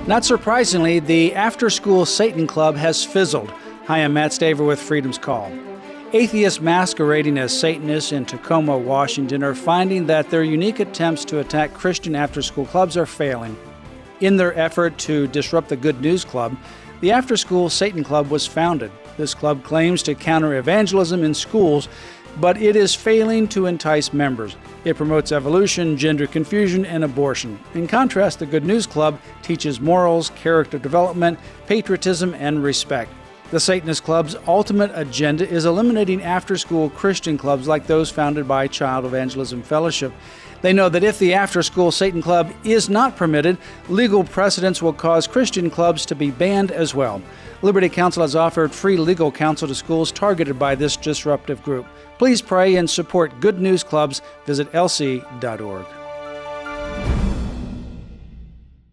Not surprisingly, the after-school Satan Club has fizzled. Hi, I'm Matt Staver with Freedom's Call. Atheists masquerading as Satanists in Tacoma, Washington are finding that their unique attempts to attack Christian after-school clubs are failing. In their effort to disrupt the Good News Club, the After-School Satan Club was founded. This club claims to counter evangelism in schools, but it is failing to entice members. It promotes evolution, gender confusion, and abortion. In contrast, the Good News Club teaches morals, character development, patriotism, and respect. The Satanist Club's ultimate agenda is eliminating after-school Christian clubs like those founded by Child Evangelism Fellowship. They know that if the after-school Satan Club is not permitted, legal precedents will cause Christian clubs to be banned as well. Liberty Counsel has offered free legal counsel to schools targeted by this disruptive group. Please pray and support Good News Clubs. Visit lc.org.